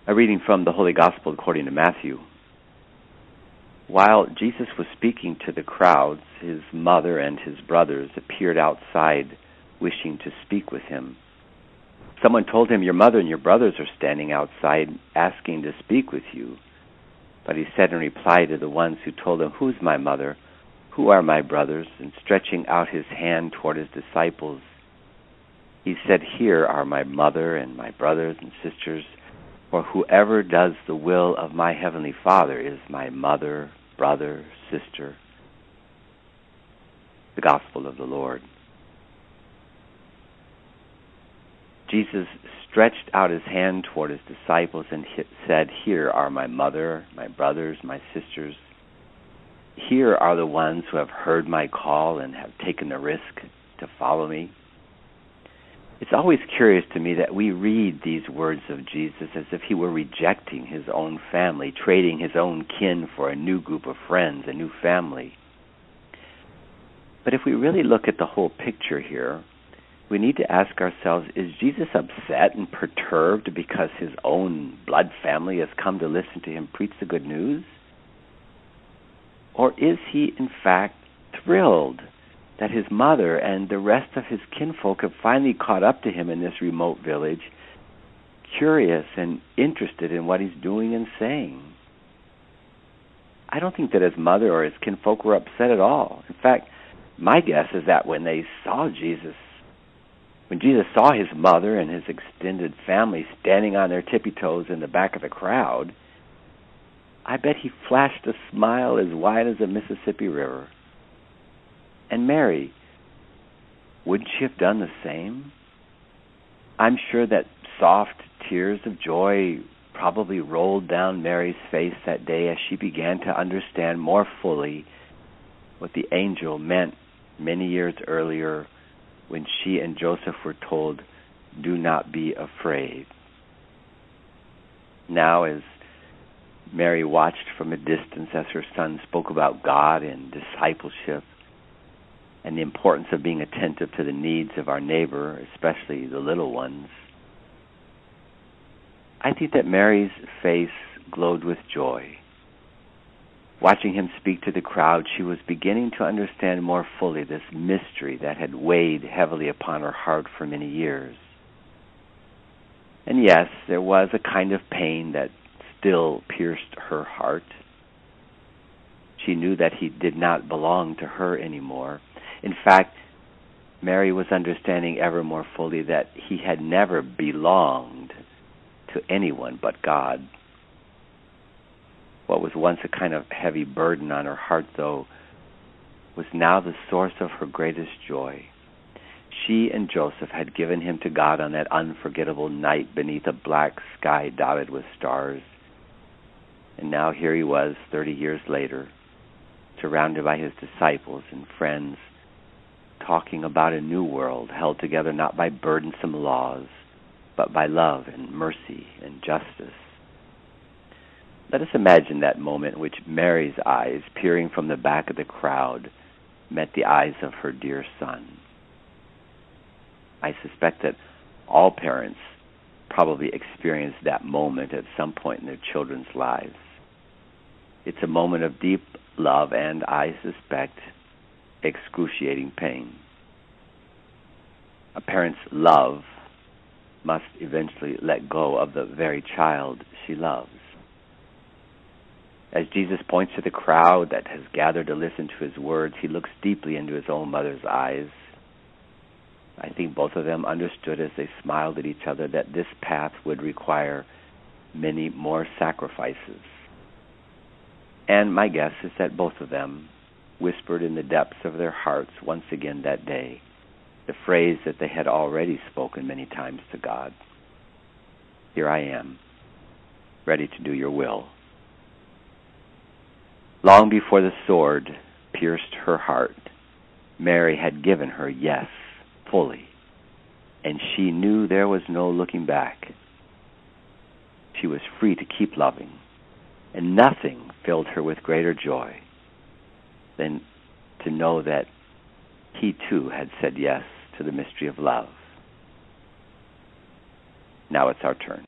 A reading from the Holy Gospel according to Matthew. While Jesus was speaking to the crowds, his mother and his brothers appeared outside, wishing to speak with him. Someone told him, "Your mother and your brothers are standing outside, asking to speak with you." But he said in reply to the ones who told him, "Who's my mother? Who are my brothers?" And stretching out his hand toward his disciples, he said, "Here are my mother and my brothers and sisters. For whoever does the will of my heavenly Father is my mother, brother, sister." The Gospel of the Lord. Jesus stretched out his hand toward his disciples and said, "Here are my mother, my brothers, my sisters. Here are the ones who have heard my call and have taken the risk to follow me." It's always curious to me that we read these words of Jesus as if he were rejecting his own family, trading his own kin for a new group of friends, a new family. But if we really look at the whole picture here, we need to ask ourselves, is Jesus upset and perturbed because his own blood family has come to listen to him preach the good news? Or is he, in fact, thrilled that his mother and the rest of his kinfolk have finally caught up to him in this remote village, curious and interested in what he's doing and saying? I don't think that his mother or his kinfolk were upset at all. In fact, my guess is that when Jesus saw his mother and his extended family standing on their tippy toes in the back of the crowd, I bet he flashed a smile as wide as the Mississippi River. And Mary, wouldn't she have done the same? I'm sure that soft tears of joy probably rolled down Mary's face that day as she began to understand more fully what the angel meant many years earlier when she and Joseph were told, "Do not be afraid." Now, as Mary watched from a distance as her son spoke about God and discipleship, and the importance of being attentive to the needs of our neighbor, especially the little ones, I think that Mary's face glowed with joy. Watching him speak to the crowd, she was beginning to understand more fully this mystery that had weighed heavily upon her heart for many years. And yes, there was a kind of pain that still pierced her heart. She knew that he did not belong to her anymore. In fact, Mary was understanding ever more fully that he had never belonged to anyone but God. What was once a kind of heavy burden on her heart, though, was now the source of her greatest joy. She and Joseph had given him to God on that unforgettable night beneath a black sky dotted with stars. And now here he was, 30 years later, surrounded by his disciples and friends, talking about a new world held together not by burdensome laws, but by love and mercy and justice. Let us imagine that moment in which Mary's eyes, peering from the back of the crowd, met the eyes of her dear son. I suspect that all parents probably experience that moment at some point in their children's lives. It's a moment of deep love and, I suspect, excruciating pain. A parent's love must eventually let go of the very child she loves. As Jesus points to the crowd that has gathered to listen to his words, he looks deeply into his own mother's eyes. I think both of them understood as they smiled at each other that this path would require many more sacrifices. And my guess is that both of them whispered in the depths of their hearts once again that day the phrase that they had already spoken many times to God: "Here I am, ready to do your will." Long before the sword pierced her heart, Mary had given her yes fully, and she knew there was no looking back. She was free to keep loving, and nothing filled her with greater joy than to know that he too had said yes to the mystery of love. Now it's our turn.